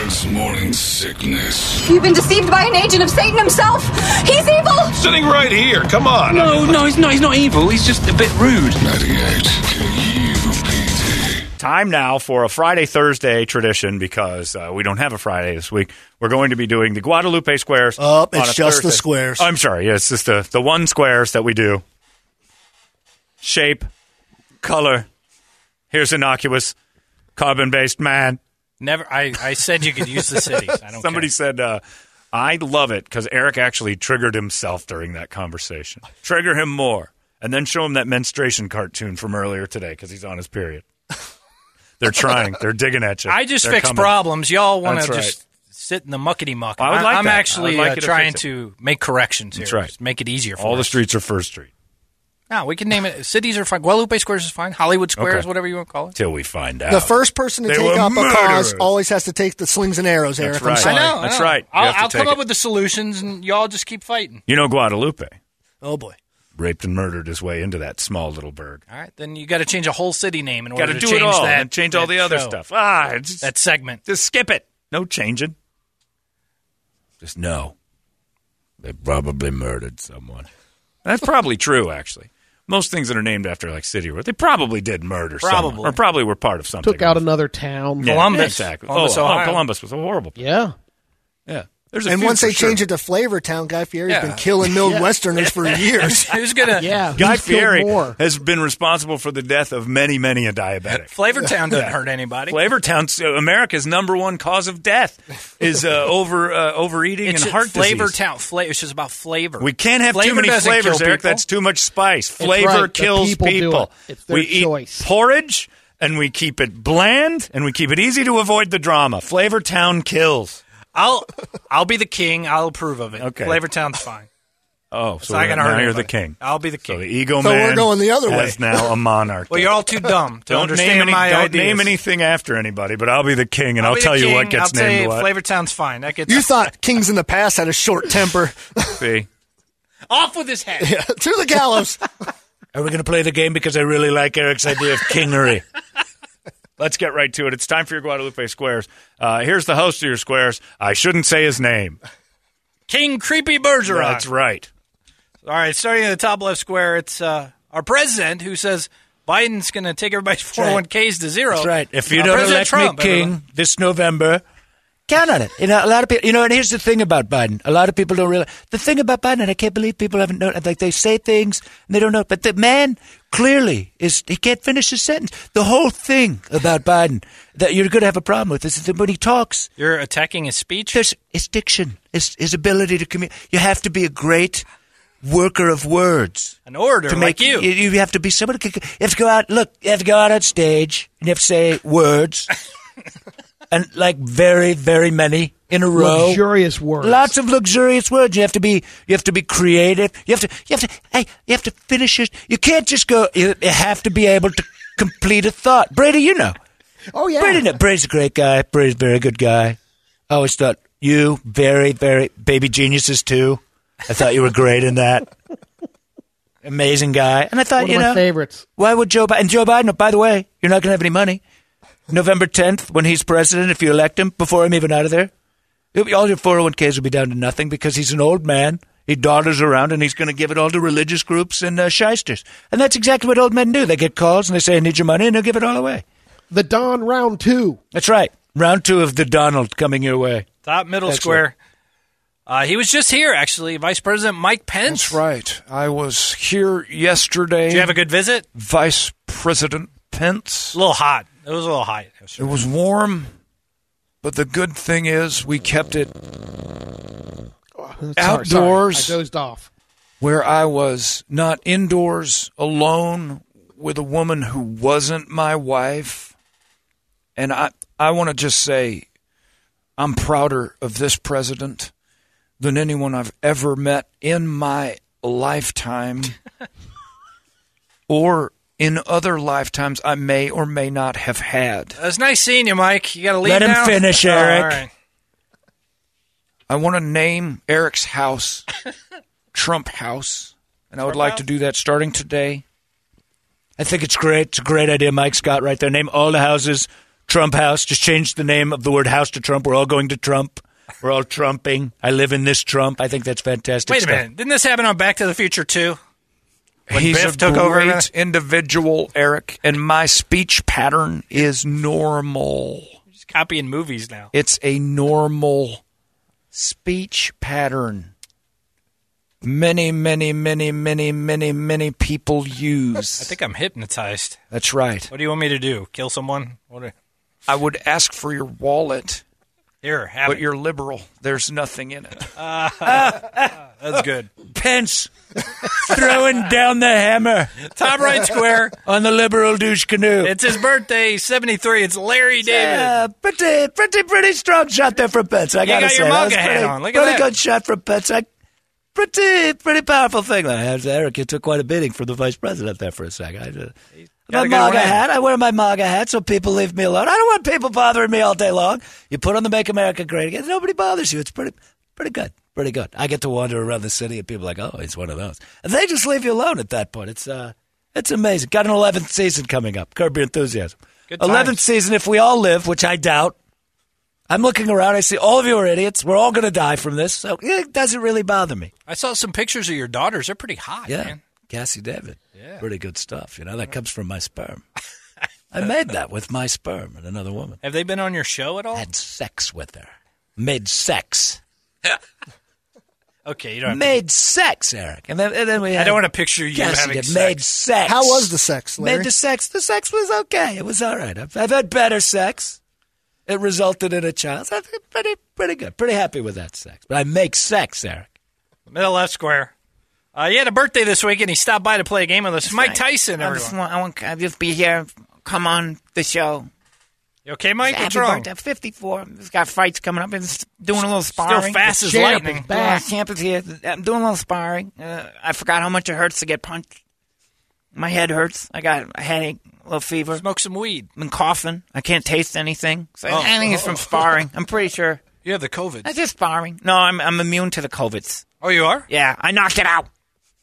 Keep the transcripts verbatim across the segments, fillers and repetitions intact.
Eric's Morning Sickness. You've been deceived by an agent of Satan himself. He's evil. Sitting right here. Come on. No, no, he's not. He's not evil. He's just a bit rude. ninety-eight K U P D. Time now for a Friday Thursday tradition because uh, we don't have a Friday this week. We're going to be doing the Guadalupe squares. Oh, on it's a just Thursday. the squares. I'm sorry. Yeah, it's just the the one squares that we do. Shape, color. Here's innocuous, carbon-based man. Never. I, I said you could use the cities. I don't Somebody care. said, uh, I love it because Eric actually triggered himself during that conversation. Trigger him more. And then show him that menstruation cartoon from earlier today because he's on his period. They're trying. They're digging at you. I just They're fix coming. problems. Y'all want That's to right. just sit in the muckety muck. I would like I'm that. actually I would like uh, you to trying fix it. to make corrections here. That's right. Just make it easier for All the us. streets are First Street. No, we can name it. Cities are fine. Guadalupe Squares is fine. Hollywood Squares, Okay. whatever you want to call it. Till we find out. The first person to They take were up a murderers. cause always has to take the slings and arrows, Eric. That's I'm right. sorry. I know. I That's know. right. You I'll, have to I'll take come up it. with the solutions, and y'all just keep fighting. You know Guadalupe Oh, boy. raped and murdered his way into that small little burg. All right, then you got to change a whole city name in Got order to to do change it all that and change all that the other show, stuff. Ah, it's just, That segment. just skip it. No changing. Just no. They probably murdered someone. That's probably true, actually. Most things that are named after like city roads, they probably did murder Probably. someone, or probably were part of something. Took out else. another town. Yeah, Columbus. exactly. Columbus, oh, Ohio. oh, Columbus was a horrible place. Yeah. Yeah. There's a And few once for they sure. change it to Flavortown, Guy Fieri's Yeah. been killing Midwesterners for years. Who's gonna? Yeah. Guy who's killed Fieri more? has been responsible for the death of many, many a diabetic. Flavortown doesn't hurt anybody. Flavortown, uh, America's number one cause of death is uh, over uh, overeating It's and heart Flavor disease. Town. Fla- it's just about flavor. We can't have too Flavor many doesn't flavors, kill Eric. people. That's too much spice. Flavor right. The kills people do it. It's their we choice. eat porridge and we keep it bland and we keep it easy to avoid the drama. Flavortown kills. I'll I'll be the king. I'll approve of it. Okay. Flavortown's fine. Oh, It's so not we're- gonna now hurt you're anybody. the king. I'll be the So king. the ego So man we're going the other is way. now a monarch. Well, you're all too dumb to don't understand name any, my don't ideas. name anything after anybody, but I'll be the king, and I'll, be the tell you what king. gets I'll named say what. Flavortown's fine. That gets You thought kings in the past had a short temper. See? off with his head. Yeah, to the gallows. Are we going to play the game because I really like Eric's idea of kingery? Let's get right to it. It's time for your Guadalupe Squares. Uh, here's the host of your Squares. I shouldn't say his name. King Creepy Bergeron. That's right. All right, starting in the top left square, it's uh, our president who says Biden's going to take everybody's four oh one k's to zero. That's right. If you Uh, don't President elect Trump, me king everyone. this November, count on it. You know, a lot of people. You know, and here's the thing about Biden. A lot of people don't realize the thing about Biden. And I can't believe people haven't known. Like they say things and they don't know. But the man clearly is. He can't finish his sentence. The whole thing about Biden that you're going to have a problem with is that when he talks, You're attacking his speech? there's his diction, his his ability to communicate. You have to be a great worker of words. An orator To make like you. you have to be somebody. You have to go out. Look, you have to go out on stage and you have to say words, and like very, very many in a row. Luxurious words. Lots of luxurious words. You have to be. You have to be creative. You have to. You have to. Hey, you have to finish it. You can't just go. You you have to be able to complete a thought. Brady, you know. Oh, yeah. Brady, kn- Brady's a great guy. Brady's a very good guy. I always thought you very, very baby geniuses too. I thought you were great in that. Amazing guy. And I thought, One you of my know, favorites. why would Joe Biden? And Joe Biden, by the way, you're not going to have any money. November tenth, when he's president, if you elect him, before I'm even out of there, it'll be, all your four oh one k's will be down to nothing because he's an old man. He dawdles around and he's going to give it all to religious groups and uh, shysters. And that's exactly what old men do. They get calls and they say, I need your money, and they'll give it all away. The Don round two. That's right. Round two of the Donald coming your way. Top middle Excellent. square. Uh, he was just here, actually. Vice President Mike Pence. That's right. I was here yesterday. Did you have a good visit? Vice President Pence. A little hot. It was a little hot. It was warm, but the good thing is we kept it Sorry, Outdoors. Sorry, I dozed off. where I was not indoors alone with a woman who wasn't my wife. And I, I want to just say I'm prouder of this president than anyone I've ever met in my lifetime or in other lifetimes I may or may not have had. It was nice seeing you, Mike. You got to leave Let him now? finish, Oh, Eric. all right. I want to name Eric's house Trump House, and I would Trump like House? to do that starting today. I think it's great. It's a great idea Mike's got right there. Name all the houses Trump House. Just change the name of the word house to Trump. We're all going to Trump. We're all Trumping. I live in this Trump. I think that's fantastic Wait a stuff. minute. Didn't this happen on Back to the Future too? When He's Biff a took great over? individual, Eric, and my speech pattern is normal. He's copying movies now. It's a normal speech pattern. Many, many, many, many, many, many people use. I think I'm hypnotized. That's right. What do you want me to do? Kill someone? What? Are, I would ask for your wallet, here, have but it. you're liberal. There's nothing in it. That's good. Pence throwing down the hammer Top right square. on the liberal douche canoe. It's his birthday, seventy-three. It's Larry David. Yeah, pretty, pretty, pretty strong shot there from Pence. I gotta got say, your that was MAGA hat pretty, on. Look at pretty that. good shot from Pence. I, pretty, pretty powerful thing. That Eric, you took quite a beating from the vice president there for a second. I just, got my a good MAGA win. hat. I wear my MAGA hat so people leave me alone. I don't want people bothering me all day long. You put on the Make America Great Again. Nobody bothers you. It's pretty, pretty good. Pretty good. I get to wander around the city and people are like, oh, he's one of those. And they just leave you alone at that point. It's uh, it's amazing. Got an eleventh season coming up. Curb Your Enthusiasm. Good times. eleventh season, if we all live, which I doubt. I'm looking around. I see all of you are idiots. We're all going to die from this. So it doesn't really bother me. I saw some pictures of your daughters. They're pretty hot, Yeah. man. Cassie David. Yeah. Pretty good stuff. You know, that comes from my sperm. I made that with my sperm and another woman. Have they been on your show at all? Had sex with her. Made sex. Okay, you don't have Made sex, Eric. And then, and then we to, had I don't want to picture you Cassie having did. sex. Made sex. How was the sex, Larry? Made the sex. The sex was okay. It was all right. I've, I've had better sex. It resulted in a child. So I think pretty, pretty good. Pretty happy with that sex. But I make sex, Eric. Middle left square. Uh, he had a birthday this week, and he stopped by to play a game with us. Mike Tyson, I just everyone. want, I want, I'll just be here. Come on the show. You okay, Mike? What's Happy wrong? birthday. I'm fifty-four. He's got fights coming up. He's doing a little sparring. Still fast as champ lightning. is back. Yeah, champ is here. I'm doing a little sparring. Uh, I forgot how much it hurts to get punched. My head hurts. I got a headache, a little fever. Smoke some weed. I've been coughing. I can't taste anything. So Oh. I think it's from sparring. I'm pretty sure. You have the COVID. That's just sparring. No, I'm I'm immune to the COVIDs. Oh, you are? Yeah, I knocked it out.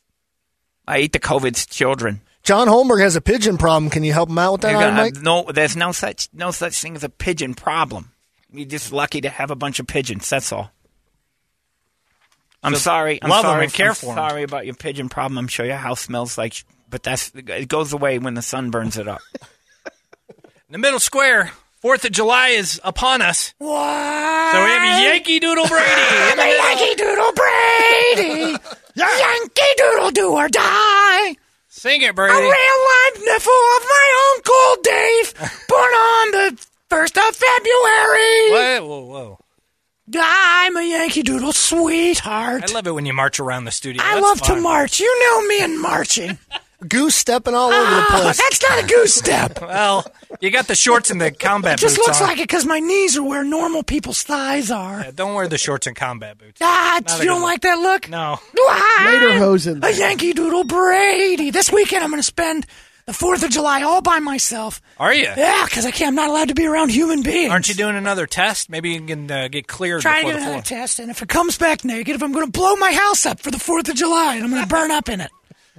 I eat the COVID's children. John Holmberg has a pigeon problem. Can you help him out with that, You Iron got- Mike? no, there's no such no such thing as a pigeon problem. You're just lucky to have a bunch of pigeons. That's all. I'm So sorry. I'm love 'em sorry. and care I'm for 'em. sorry about your pigeon problem. I'm sure your house smells like, sh- but that's it goes away when the sun burns it up. In the middle square, Fourth of July is upon us. What? So we have Yankee Doodle Brady in the middle. Yankee Doodle Brady. Yankee Doodle do or die. Sing it, A Brady. real life nephew of my Uncle Dave, born on the first of February. Whoa, whoa, whoa. I'm a Yankee Doodle sweetheart. I love it when you march around the studio. I That's love fun. to march. You know me and marching. Goose stepping all over the Oh, place. that's not a goose step. Well, you got the shorts and the combat It just boots looks on. like it because my knees are where normal people's thighs are. Yeah, don't wear the shorts and combat boots. Ah, Not a you don't good like that look? No. Lederhosen. A Yankee Doodle Brady. This weekend I'm going to spend the fourth of July all by myself. Are you? Yeah, because I can't. I'm not allowed to be around human beings. Aren't you doing another test? Maybe you can uh, get cleared Trying to before get the another floor. test, and if it comes back negative, I'm going to blow my house up for the fourth of July, and I'm going to burn up in it.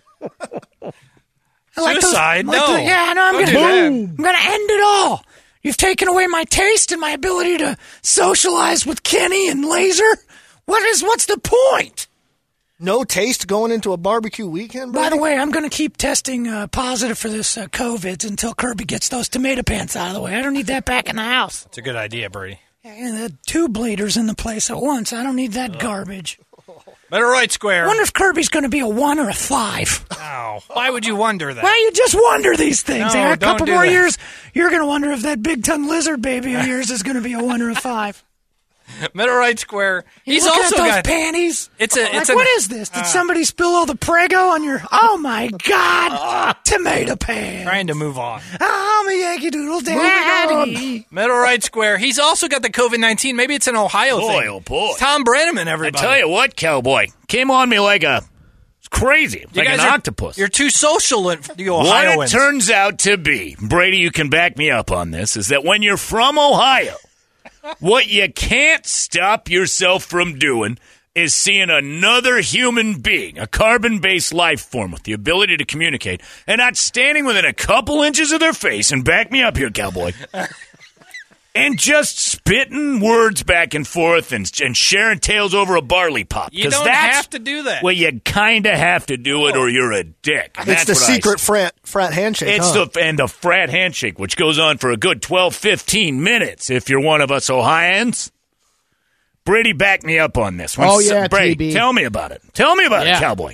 I like those- Suicide? I like No. the- yeah, no, I'm Don't going do to. that. I'm going to end it all. You've taken away my taste and my ability to socialize with Kenny and Laser. What is? What's the point? No taste going into a barbecue weekend, By Brady? the way, I'm going to keep testing uh, positive for this uh, COVID until Kirby gets those tomato pants out of the way. I don't need that back in the house. It's a good idea, Brady. Yeah, the two bleeders in the place at once. I don't need that garbage. Middle right square. I wonder if Kirby's going to be a one or a five. Oh, why would you wonder that? Well, you just wonder these things. No, Eric. A don't couple do more that. years, you're going to wonder if that big tongue lizard baby of yours is going to be a one or a five. Middle right square. You He's looking also at those got. panties. It's a- Like, it's a- what is this? Did uh, somebody spill all the Prego on your? Oh my God! Tomato pan. Trying to move on. I'm a Yankee Doodle daddy. Middle right square. He's also got the COVID nineteen. Maybe it's an Ohio Boy, thing. oh boy. It's Tom Brenneman, I everybody. tell you what, cowboy, came on me like a it's crazy, You like an guys are- octopus. You're too social, you What Ohioans. it turns out to be, Brady, you can back me up on this, is that when you're from Ohio, what you can't stop yourself from doing is seeing another human being, a carbon-based life form with the ability to communicate, and not standing within a couple inches of their face, and back me up here, cowboy, and just spitting words back and forth and, and sharing tales over a barley pop. You don't that's, have to do that. Well, you kind of have to do it, or you're a dick. And It's that's the what I secret say. frat frat handshake. It's huh? the and the frat handshake, which goes on for a good twelve, fifteen minutes. If you're one of us Ohioans, Brady, back me up on this. When Oh, s- yeah, Brady, T B. tell me about it. Tell me about Yeah. it, cowboy.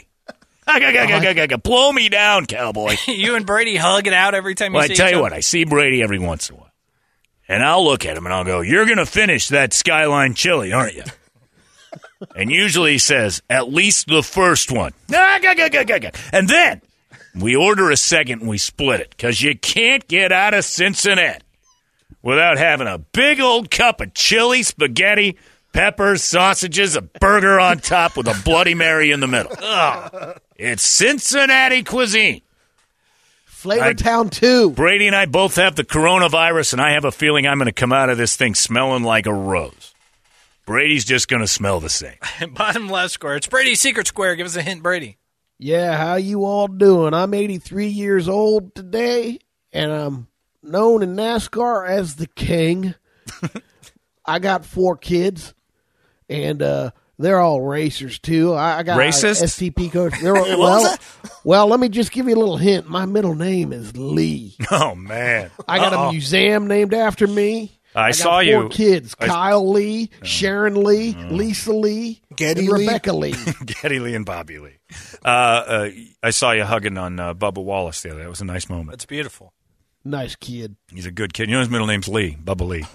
Blow me down, cowboy. You and Brady hug it out every time you Well, I see tell each you other? what, I see Brady every once in a while. And I'll look at him and I'll go, "You're going to finish that Skyline chili, aren't you?" And usually he says, "At least the first one." And then we order a second and we split it because you can't get out of Cincinnati without having a big old cup of chili, spaghetti, peppers, sausages, a burger on top with a Bloody Mary in the middle. Ugh. It's Cincinnati cuisine. Flavortown two. Brady and I both have the coronavirus, and I have a feeling I'm going to come out of this thing smelling like a rose. Brady's just going to smell the same. Bottom left square. It's Brady's secret square. Give us a hint, Brady. Yeah, how you all doing? I'm eighty-three years old today, and I'm known in NASCAR as the King. I got four kids, and uh, they're all racers too. I, I got Racist? a S T P coach. They're, well, well, let me just give you a little hint. My middle name is Lee. Oh, man. I got Uh-oh. a museum named after me. I, got saw four you. kids: I- Kyle Lee, Sharon Lee, Lisa Lee, Getty and Lee? Rebecca Lee. Getty Lee and Bobby Lee. Uh, uh, I saw you hugging on uh, Bubba Wallace the other day. That was a nice moment. That's beautiful. Nice kid. He's a good kid. You know his middle name's Lee, Bubba Lee.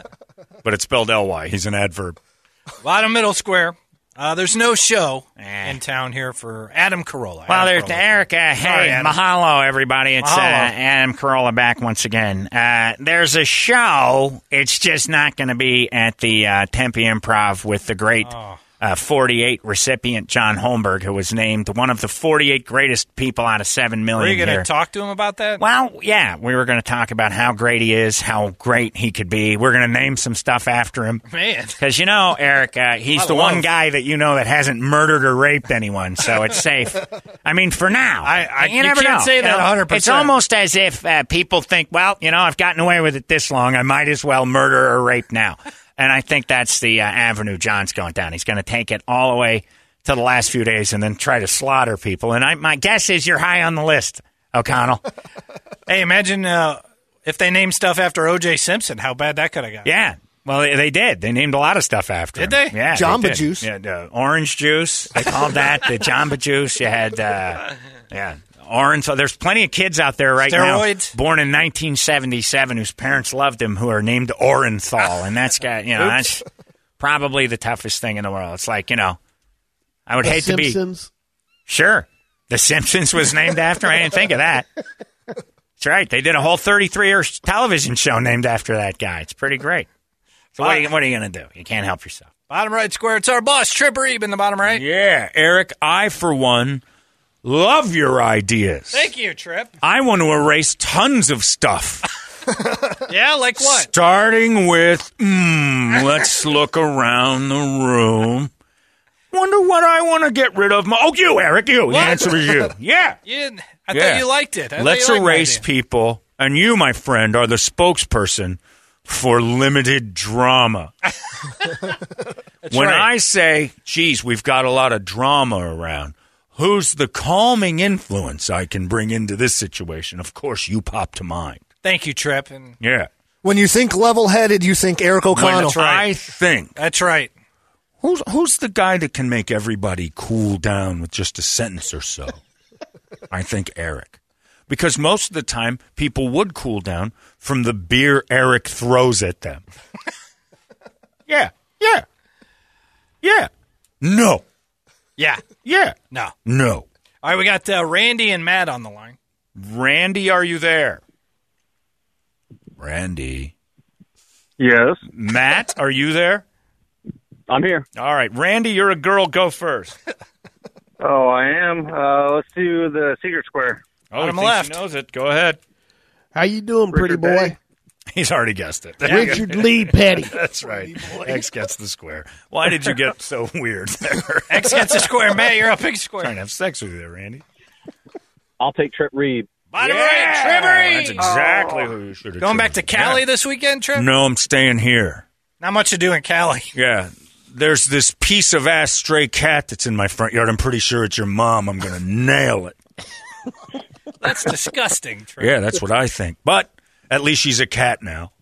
But it's spelled L Y. He's an adverb. Bottom middle square. Uh, there's no show in town here for Adam Carolla. Well, Adam there's Carolla. Eric. Uh, Sorry, hey, Adam. mahalo, everybody. It's uh, Mahalo. Adam Carolla back once again. Uh, there's a show. It's just not going to be at the uh, Tempe Improv with the great Oh. uh, forty-eight recipient John Holmberg, who was named one of the forty-eight greatest people out of seven million. Were you going here. to talk to him about that? Well, yeah, we were going to talk about how great he is, how great he could be. We're going to name some stuff after him. Man. Because, you know, Eric, uh, he's I the love- one guy that you know that hasn't murdered or raped anyone, so it's safe. I mean, for now. I- I- you you never can't know. say that You know, one hundred percent. It's almost as if uh, people think, well, you know, I've gotten away with it this long. I might as well murder or rape now. And I think that's the uh, avenue John's going down. He's going to take it all the way to the last few days and then try to slaughter people. And I, my guess is you're high on the list, O'Connell. Hey, imagine uh, if they named stuff after O J Simpson, how bad that could have got. Yeah. Well, they, they did. They named a lot of stuff after Did him. they? Yeah. Jamba they did. Juice. Yeah, uh, orange juice. They called that the Jamba Juice. You had, uh, yeah, orange. So there's plenty of kids out there right Steroids? now, born in nineteen seventy-seven, whose parents loved him, who are named Orenthal, and that's got you know that's probably the toughest thing in the world. It's like you know, I would The hate to be Simpsons. sure. The Simpsons was named after. I didn't think of that. That's right. They did a whole thirty-three year television show named after that guy. It's pretty great. So what are you, what are you going to do? You can't help yourself. Bottom right square. It's our boss, Trip Reeb, in the bottom right. Yeah, Eric, I, for one, love your ideas. Thank you, Trip. I want to erase tons of stuff. Yeah, like what? Starting with, mm, let's look around the room. Wonder what I want to get rid of. My, oh, you, Eric, you. What? The answer is you. Yeah. You didn't, I Yeah. thought you liked it. I thought Let's you liked my erase idea. people. And you, my friend, are the spokesperson for limited drama. That's when right. I say, geez, we've got a lot of drama around, who's the calming influence I can bring into this situation? Of course, you pop to mind. Thank you, Trip. And Yeah. When you think level-headed, you think Eric When O'Connell. I think, that's right. who's, who's the guy that can make everybody cool down with just a sentence or so? I think Eric. Because most of the time, people would cool down from the beer Eric throws at them. Yeah, yeah, yeah. No, Yeah. yeah, No. no. All right, we got uh, Randy and Matt on the line. Randy, are you there? Randy. Yes, Matt, are you there? I'm here. All right, Randy, you're a girl. Go first. Oh, I am. Uh, let's do the secret square. Oh, Bottom he thinks left. he knows it. Go ahead. How you doing, pretty Richard boy? Petty. He's already guessed it. Richard Lee Petty. That's right. X gets the square. Why did you get so weird there? X gets a square. Matt, you're a big square. Trying to have sex with you there, Randy. I'll take Trip Reed. Bottom Yeah, right, Trevor. That's exactly who you should have Going back to chosen. Cali Yeah. this weekend, Trev? No, I'm staying here. Not much to do in Cali. Yeah. There's this piece of ass stray cat that's in my front yard. I'm pretty sure it's your mom. I'm going to nail it. That's disgusting, Trev. Yeah, that's what I think. But at least she's a cat now.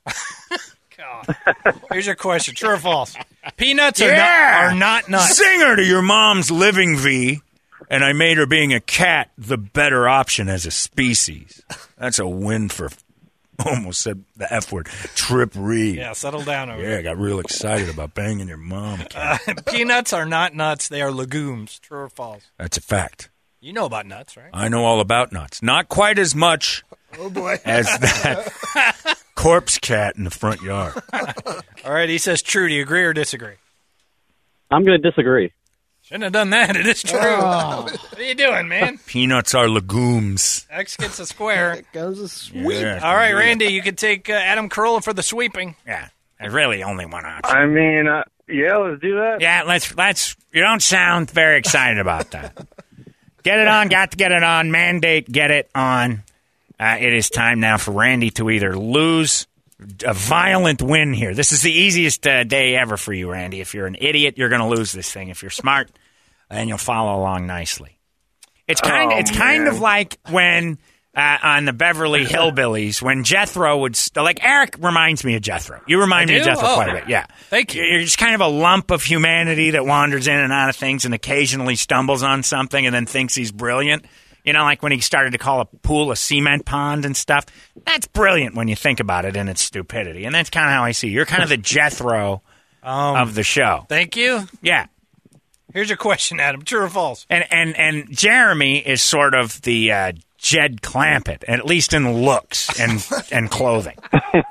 God. Here's your question. True or false? Peanuts are, Yeah. not, are not nuts. Sing her to your mom's living V, and I made her being a cat the better option as a species. That's a win for, almost said the F word, Trip Reed. Yeah, settle down over Yeah, I got real excited about banging your mom. Uh, peanuts are not nuts. They are legumes. True or false? That's a fact. You know about nuts, right? I know all about nuts. Not quite as much Oh, boy. as that corpse cat in the front yard. All right, he says true. Do you agree or disagree? I'm going to disagree. Shouldn't have done that. It is true. Oh. What are you doing, man? Peanuts are legumes. X gets a square. It goes a sweep. Yeah. All right, Randy, you can take uh, Adam Carolla for the sweeping. Yeah, there's really only one option. I mean, uh, yeah, let's do that. Yeah, let's let's. You don't sound very excited about that. Get it on. Got to get it on. Mandate. Get it on. Uh, it is time now for Randy to either lose a violent win here. This is the easiest uh, day ever for you, Randy. If you're an idiot, you're going to lose this thing. If you're smart, then you'll follow along nicely. It's kind. Oh, it's kind man. of like when. Uh, on the Beverly Hillbillies, when Jethro would, st- like, Eric reminds me of Jethro. You remind I me of do? Jethro Oh. quite a bit, yeah. Thank you. You're just kind of a lump of humanity that wanders in and out of things and occasionally stumbles on something and then thinks he's brilliant. You know, like when he started to call a pool a cement pond and stuff. That's brilliant when you think about it and its stupidity. And that's kind of how I see you. You're kind of the Jethro Um, of the show. Thank you. Yeah. Here's your question, Adam. True or false? And and and Jeremy is sort of the uh, Jed Clampett, at least in looks and and clothing.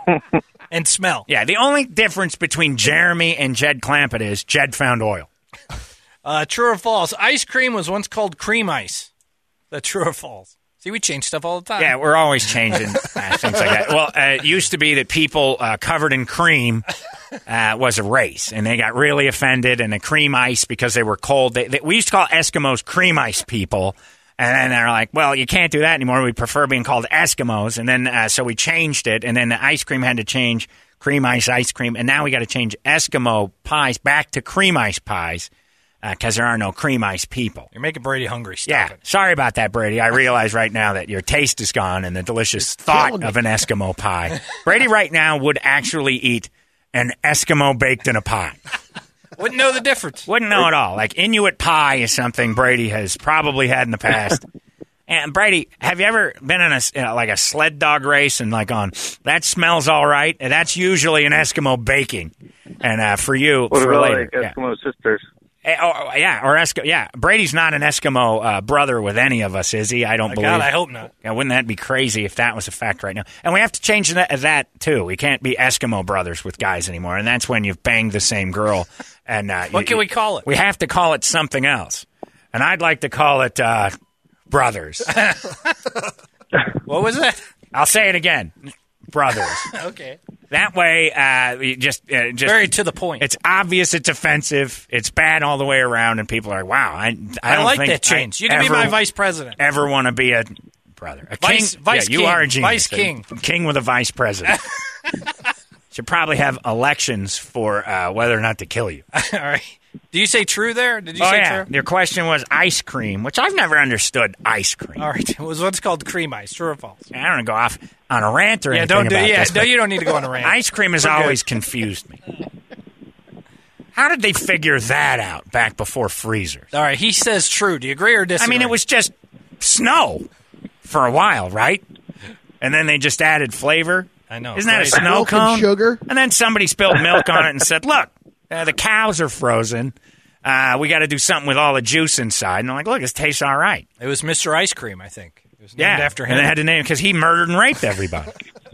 And smell. Yeah, the only difference between Jeremy and Jed Clampett is Jed found oil. Uh, true or false? Ice cream was once called cream ice. The true or false? See, we change stuff all the time. Yeah, we're always changing uh, things like that. Well, uh, it used to be that people uh, covered in cream uh, was a race, and they got really offended, and the cream ice, because they were cold. They, they, we used to call Eskimos cream ice people, and then they're like, well, you can't do that anymore. We prefer being called Eskimos, and then uh, so we changed it, and then the ice cream had to change cream ice ice cream, and now we got to change Eskimo pies back to cream ice pies. Because uh, there are no cream ice people. You're making Brady hungry. Stop yeah, it. sorry about that, Brady. I realize right now that your taste is gone and the delicious thought of an Eskimo pie. Brady right now would actually eat an Eskimo baked in a pie. Wouldn't know the difference. Wouldn't know at all. Like Inuit pie is something Brady has probably had in the past. And Brady, have you ever been in a you know, like a sled dog race and like on that smells all right? And that's usually an Eskimo baking. And uh, for you, What for about later, like yeah. Eskimo sisters? Eh, Oh, yeah, or Eskimo. Yeah, Brady's not an Eskimo uh, brother with any of us, is he? I don't My believe. God, I hope not. Yeah, wouldn't that be crazy if that was a fact right now? And we have to change that, that too. We can't be Eskimo brothers with guys anymore, and that's when you've banged the same girl. And uh, What you- can we call it? We have to call it something else, and I'd like to call it uh, brothers. What was that? I'll say it again, brothers. Okay. That way, uh, you just, uh, just Very to the point. It's obvious. It's offensive. It's bad all the way around, and people are like, "Wow, I, I, I, don't like think that change. I You can be ever- my vice president. Ever want to be a brother, a Vice- king? vice yeah, you king. are a genius. Vice king. A king with a vice president. Should probably have elections for uh, whether or not to kill you. All right. Do you say true there? Did you oh say yeah, true? your question was ice cream, which I've never understood. Ice cream. All right. It was what's called cream ice. True or false? I don't want to go off on a rant or Yeah, anything don't do. about Yeah, this, no, but you don't need to go on a rant. ice cream has We're good. always confused me. How did they figure that out back before freezers? All right. He says true. Do you agree or I disagree? mean, it was just snow for a while, right? And then they just added flavor. I know. Isn't that a Crazy. snow Milk and cone? sugar. And then somebody spilled milk on it and said, look, uh, the cows are frozen. Uh, we got to do something with all the juice inside. And I'm like, look, this tastes all right. It was Mister Ice Cream, I think. It was named Yeah, after him. and they had to name because he murdered and raped everybody.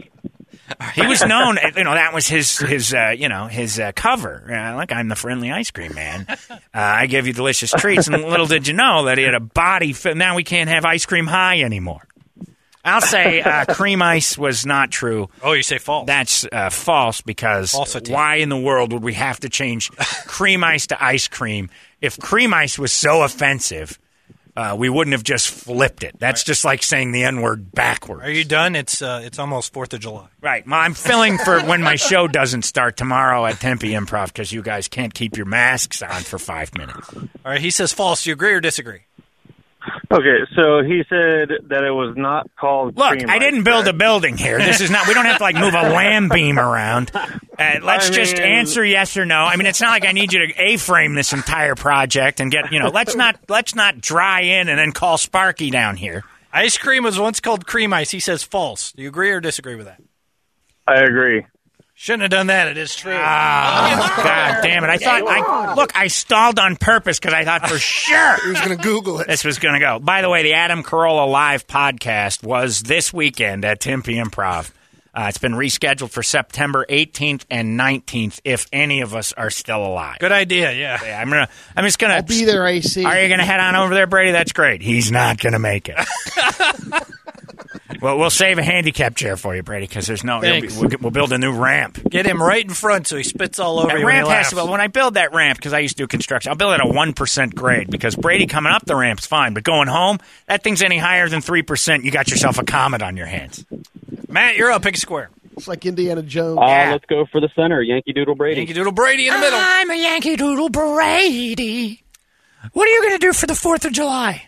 He was known, you know, that was his, his, uh, you know, his uh, cover. Uh, look, I'm the friendly ice cream man. Uh, I give you delicious treats, and little did you know that he had a body. Fi- now we can't have ice cream high anymore. I'll say uh, cream ice was not true. Oh, you say false. That's uh, false because Falsity. why in the world would we have to change cream ice to ice cream if cream ice was so offensive? uh, we wouldn't have just flipped it. That's just like saying the N-word backwards. Are you done? It's uh, it's almost fourth of July. Right. Well, I'm filling for when my show doesn't start tomorrow at Tempe Improv because you guys can't keep your masks on for five minutes. All right, he says false. Do you agree or disagree? Okay, so he said that it was not called Look, cream I didn't ice, build right? a building here. This is not. We don't have to like move a land beam around. Uh, let's I just mean- answer yes or no. I mean, it's not like I need you to A-frame this entire project and get you know. Let's not let's not dry in and then call Sparky down here. Ice cream was once called cream ice. He says false. Do you agree or disagree with that? I agree. Shouldn't have done that. It is true. Ah, God damn it! I thought I look. I stalled on purpose because I thought for sure He was going to Google it. this was going to go. By the way, the Adam Carolla live podcast was this weekend at Tempe Improv. Uh, it's been rescheduled for September eighteenth and nineteenth. If any of us are still alive, Good idea. Yeah. Yeah, I'm gonna. I'm just gonna. I'll be there, A C. Are you gonna head on over there, Brady? That's great. He's not gonna make it. Well, we'll save a handicap chair for you, Brady, because there's no. it'll be- Thanks. We'll, we'll build a new ramp. Get him right in front so he spits all over That you when he ramp has laughs. to. Well, when I build that ramp, because I used to do construction, I'll build it at a one percent grade because Brady coming up the ramp's fine, but going home, that thing's any higher than three percent, you got yourself a comet on your hands. Matt, you're up. Pick a square. It's like Indiana Jones. Uh, Yeah. Let's go for the center, Yankee Doodle Brady. Yankee Doodle Brady in the middle. I'm a Yankee Doodle Brady. What are you going to do for the fourth of July?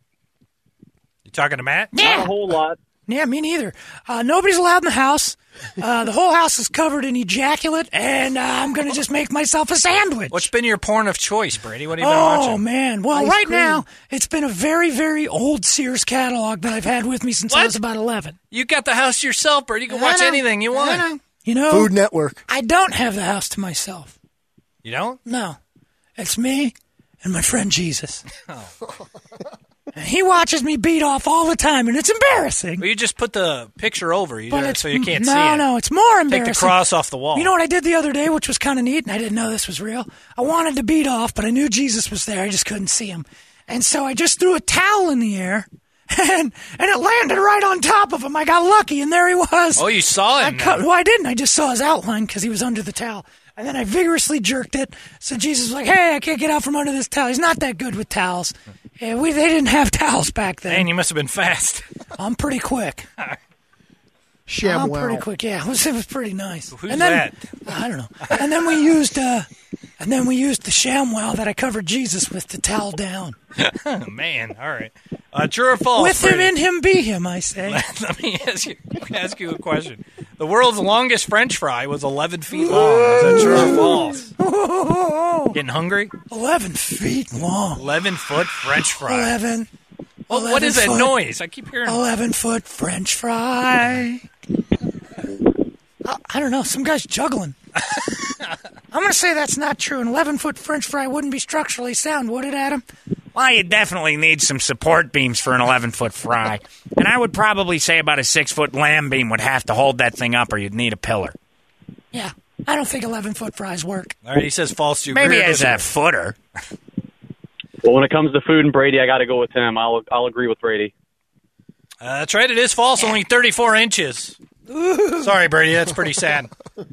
You talking to Matt? Not a Yeah. whole lot. Yeah, me neither. Uh, nobody's allowed in the house. Uh, the whole house is covered in ejaculate, and uh, I'm going to just make myself a sandwich. What's been your porn of choice, Brady? What have you been Oh, watching? man. Well, Ice right cream. now, it's been a very, very old Sears catalog that I've had with me since I What? was about eleven. You got the house to yourself, Brady. You can I watch know. anything you I want. know. You know, Food Network. I don't have the house to myself. You don't? No. It's me and my friend Jesus. Oh. And he watches me beat off all the time, and it's embarrassing. Well, you just put the picture over you But uh, it's, so you can't no, see it. No, it's more Take embarrassing. the cross off the wall. You know what I did the other day, which was kind of neat, and I didn't know this was real? I wanted to beat off, but I knew Jesus was there. I just couldn't see him. And so I just threw a towel in the air, and and it landed right on top of him. I got lucky, and there he was. Oh, you saw I him. cut, now. well, I didn't. I just saw his outline because he was under the towel. And then I vigorously jerked it. So Jesus was like, hey, I can't get out from under this towel. He's not that good with towels. Yeah, we, they didn't have towels back then. Man, you must have been fast. I'm pretty quick. ShamWow. I'm pretty quick. Yeah, it was, it was pretty nice. Who's and then, that? I don't know. And then we used, uh, and then we used the ShamWow that I covered Jesus with to towel down. Oh, man, all right. Uh, true or false? with him Brady? in him, be him. I say. Let me ask you, ask you a question. The world's longest French fry was eleven feet long. Is that true or false? Getting hungry? Eleven feet long. eleven foot French fry. Eleven. Well, what is that foot- noise? I keep hearing. Eleven foot French fry. I, I don't know. Some guy's juggling. I'm going to say that's not true. An eleven foot French fry wouldn't be structurally sound, would it, Adam? Well, you definitely need some support beams for an eleven-foot fry. And I would probably say about a six-foot lamb beam would have to hold that thing up or you'd need a pillar. Yeah. I don't think eleven foot fries work. All right, he says false. Do you Maybe agree or as a disagree? footer. Well, when it comes to food and Brady, I got to go with him. I'll I'll agree with Brady. Uh, that's right. It is false. Only thirty-four inches. Sorry, Brady. That's pretty sad.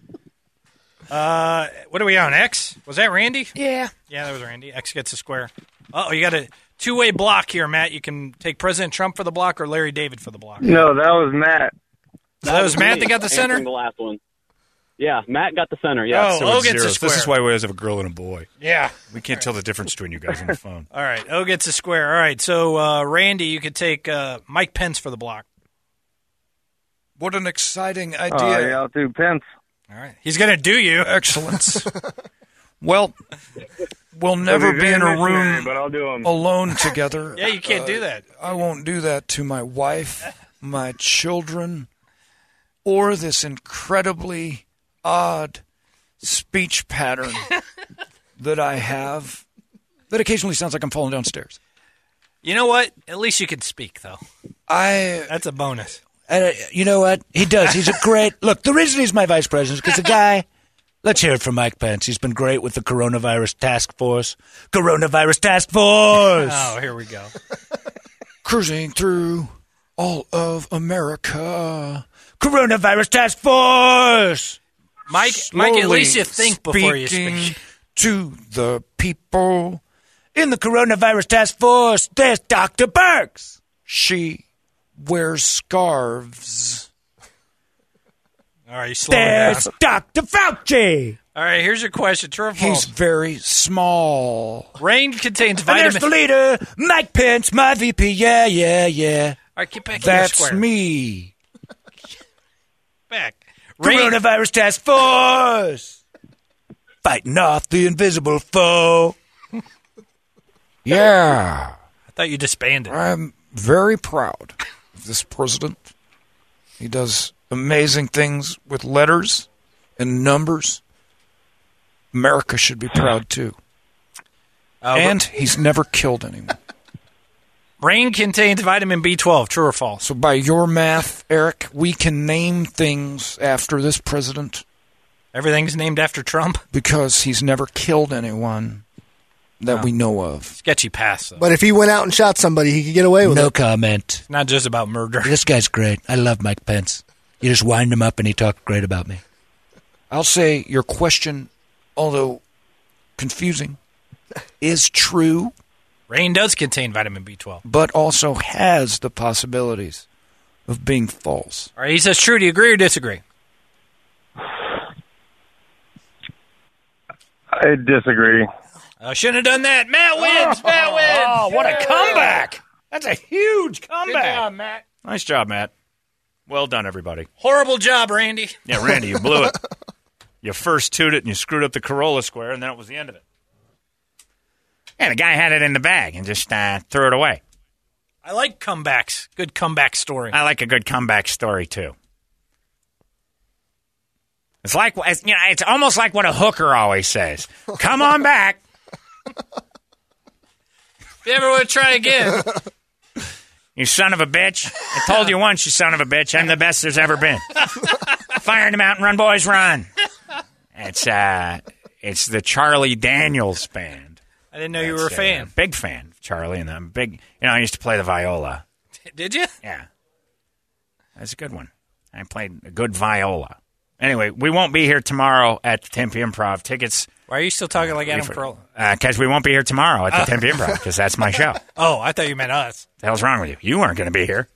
Uh, what are we on? X? Was that Randy? Yeah. Yeah, that was Randy. X gets a square. Oh, you got a two-way block here, Matt. You can take President Trump for the block or Larry David for the block. No, that was Matt. That was Matt me that got the answering center? The last one. Yeah, Matt got the center. Yeah. Oh, O gets a square. This is why we always have a girl and a boy. Yeah. We can't tell the difference between you guys on the phone. All right. O gets a square. All right. So, uh, Randy, you could take uh, Mike Pence for the block. What an exciting Oh, idea. yeah, I'll do Pence. All right. He's going to do you. Excellence. Well, we'll never He's be in a very missionary, room but I'll do him. alone together. Yeah, you can't do that. I won't do that to my wife, my children, or this incredibly odd speech pattern that I have that occasionally sounds like I'm falling downstairs. You know what? At least you can speak, though. I, That's a bonus. Uh, you know what? He does. He's a great... Look, the reason he's my vice president is because the guy... Let's hear it from Mike Pence. He's been great with the coronavirus task force. Coronavirus task force! Oh, here we go. cruising through all of America. Coronavirus task force! Mike, Mike, at least you think before you speaking speak. to the people. In the coronavirus task force, there's Doctor Burks. She wears scarves. All right, slow it down. There's Doctor Fauci. All right, here's your question. True or He's false? very small. Rain contains And there's vitamin. the leader, Mike Pence, my V P. Yeah, yeah, yeah. All right, get back in your That's square. me. Back. Rain. Coronavirus task force. Fighting off the invisible foe. Yeah. I thought you disbanded. I'm very proud of this president. He does amazing things with letters and numbers. America should be proud too. Uh, And he's never killed anyone. Rain contains vitamin B twelve. True or false? So by your math, Eric, we can name things after this president Everything's named after Trump. because he's never killed anyone that No. we know of. Sketchy pass, though. But if he went out and shot somebody, he could get away with No it. comment. It's not just about murder. This guy's great. I love Mike Pence. You just wind him up and he talked great about me. I'll say your question, although confusing, is true, Rain does contain vitamin B twelve. but also has the possibilities of being false. All right, he says true. Do you agree or disagree? I disagree. I shouldn't have done that. Matt wins. Matt wins. Oh, what a comeback! That's a huge Good comeback. job, Matt. Nice job, Matt. Well done, everybody. Horrible job, Randy. Yeah, Randy, you blew it. You first tooted it and you screwed up the Corolla square, and then it was the end of it. Yeah, the guy had it in the bag and just uh, threw it away. I like comebacks. Good comeback story. I like a good comeback story, too. It's like, it's, you know, it's almost like what a hooker always says. Come on back. If you ever want to try again. You son of a bitch. I told you once, you son of a bitch. I'm the best there's ever been. Fire in the mountain, run, boys, run. It's uh, it's the Charlie Daniels band. I didn't know you were a fan. Uh, big fan of Charlie, and I'm big. You know, I used to play the viola. Did you? Yeah, that's a good one. I played a good viola. Anyway, we won't be here tomorrow at the Tempe Improv. Tickets. Why are you still talking like Adam Carolla? Because uh, we won't be here tomorrow at the Oh. Tempe Improv, because that's my show. Oh, I thought you meant us. The hell's wrong with you? You weren't going to be here.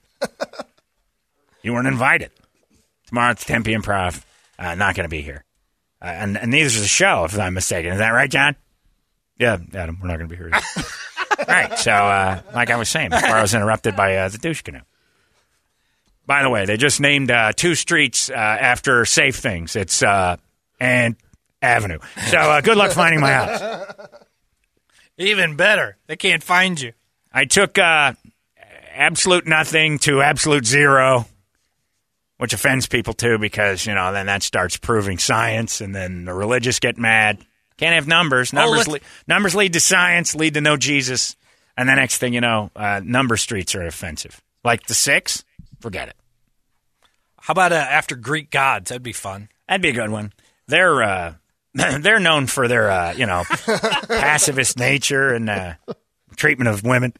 You weren't invited. Tomorrow at the Tempe Improv, uh, not going to be here. Uh, and, and neither is the show, if I'm mistaken. Is that right, John? Yeah, Adam, we're not going to be here either. All right, so uh, like I was saying before I was interrupted by uh, the douche canoe. By the way, they just named uh, two streets uh, after safe things. It's uh, and Avenue. So uh, good luck finding my house. Even better. They can't find you. I took uh, absolute nothing to absolute zero, which offends people too because, you know, then that starts proving science and then the religious get mad. Can't have numbers. Numbers, Oh, le- numbers lead to science, lead to no Jesus. And the next thing you know, uh, number streets are offensive. Like the six, forget it. How about uh, after Greek gods? That'd be fun. That'd be a good one. They're uh, they're known for their uh, you know pacifist nature and uh, treatment of women.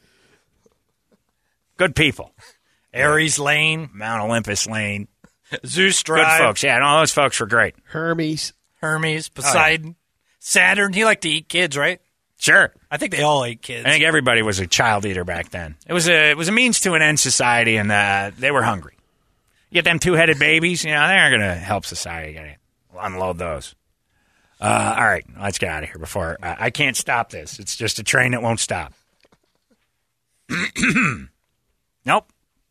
Good people. Ares Lane, Mount Olympus Lane, Zeus good Drive, folks. Yeah, and all those folks were great. Hermes. Hermes, Poseidon, Saturn. He liked to eat kids, right? Sure, I think they all ate kids. I think everybody was a child eater back then. It was a it was a means to an end society, and uh, they were hungry. You get them two headed babies, you know, they aren't going to help society. Gotta unload those. Uh, all right, let's get out of here before uh, I can't stop this. It's just a train that won't stop. Nope.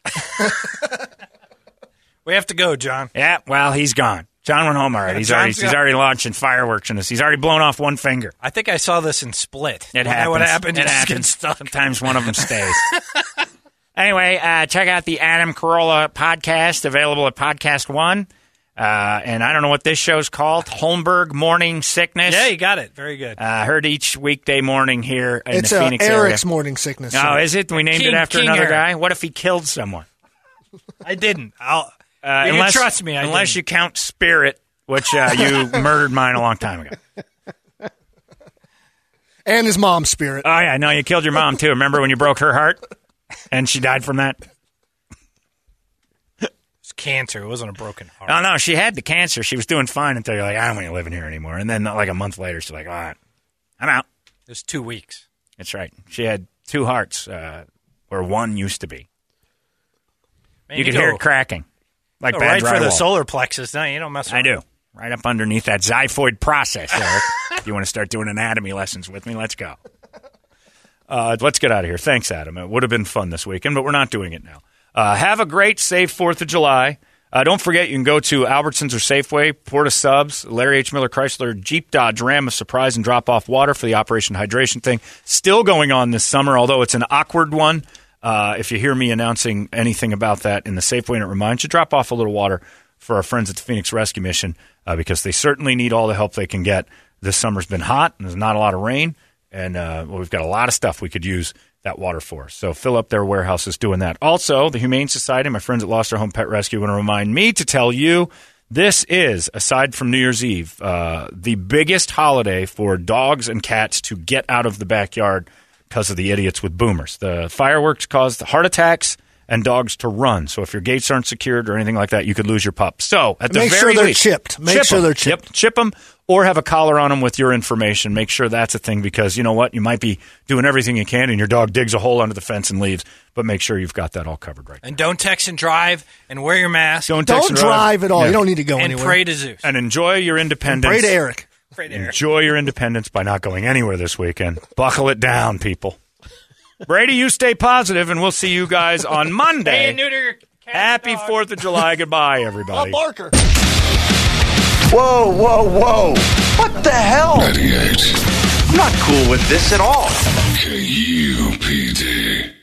We have to go, John. Yeah, well, he's gone. John went home already. He's John's already he's got- already launching fireworks in us. He's already blown off one finger. I think I saw this in Split. It Isn't that happens. What happened? It You just get happens. stuck. Sometimes one of them stays. Anyway, uh, check out the Adam Carolla podcast, available at Podcast One. Uh, and I don't know what this show's called. Holmberg Morning Sickness. Yeah, you got it. Very good. Uh, heard each weekday morning here in It's the uh, Phoenix Eric's area. morning sickness. Oh, is it? We named King- it after King another Eric. guy? What if he killed someone? I didn't. I'll. Uh, you unless, can trust me. I unless didn't. you count Spirit, which uh, you murdered mine a long time ago. And his mom's spirit. Oh, yeah. No, you killed your mom, too. Remember when you broke her heart? And she died from that? It's cancer. It wasn't a broken heart. Oh, no, she had the cancer. She was doing fine until you're like, I don't want to live in here anymore. And then, like, a month later, she's like, all right, I'm out. It was two weeks. That's right. She had two hearts uh, where one used to be. Man, you you could hear go- it cracking. Like Go bad right for the drywall. solar plexus. No, you don't mess I around. do. Right up underneath that xiphoid process, Eric. If you want to start doing anatomy lessons with me, let's go. Uh, let's get out of here. Thanks, Adam. It would have been fun this weekend, but we're not doing it now. Uh, have a great, safe fourth of July. Uh, don't forget, you can go to Albertsons or Safeway, Porta Subs, Larry H. Miller Chrysler, Jeep Dodge Ram of Surprise, and drop off water for the Operation Hydration thing. Still going on this summer, although it's an awkward one. Uh, if you hear me announcing anything about that in the Safeway, and it reminds you, drop off a little water for our friends at the Phoenix Rescue Mission uh, because they certainly need all the help they can get. This summer's been hot, and there's not a lot of rain, and uh, well, we've got a lot of stuff we could use that water for. So fill up their warehouses doing that. Also, the Humane Society, my friends at Lost Our Home Pet Rescue, want to remind me to tell you this is, aside from New Year's Eve, uh, the biggest holiday for dogs and cats to get out of the backyard because of the idiots with boomers. The fireworks cause the heart attacks and dogs to run. So if your gates aren't secured or anything like that, you could lose your pup. So at the Make very sure they're least, chipped. Make chip sure 'em. they're chipped. Yep, chip them or have a collar on them with your information. Make sure that's a thing because you know what? You might be doing everything you can and your dog digs a hole under the fence and leaves, but make sure you've got that all covered right. And don't text and drive and wear your mask. Don't Don't text and drive. drive at all. Yeah. You don't need to go and anywhere. pray to Zeus. And enjoy your independence. Pray to Eric. Pray to Eric. Enjoy your independence by not going anywhere this weekend. Buckle it down, people. Brady, you stay positive, and we'll see you guys on Monday. Hey, neuter your cat Happy dog. fourth of July. Goodbye, everybody. Barker. Whoa, whoa, whoa. What the hell? ninety-eight I'm not cool with this at all. K U P D.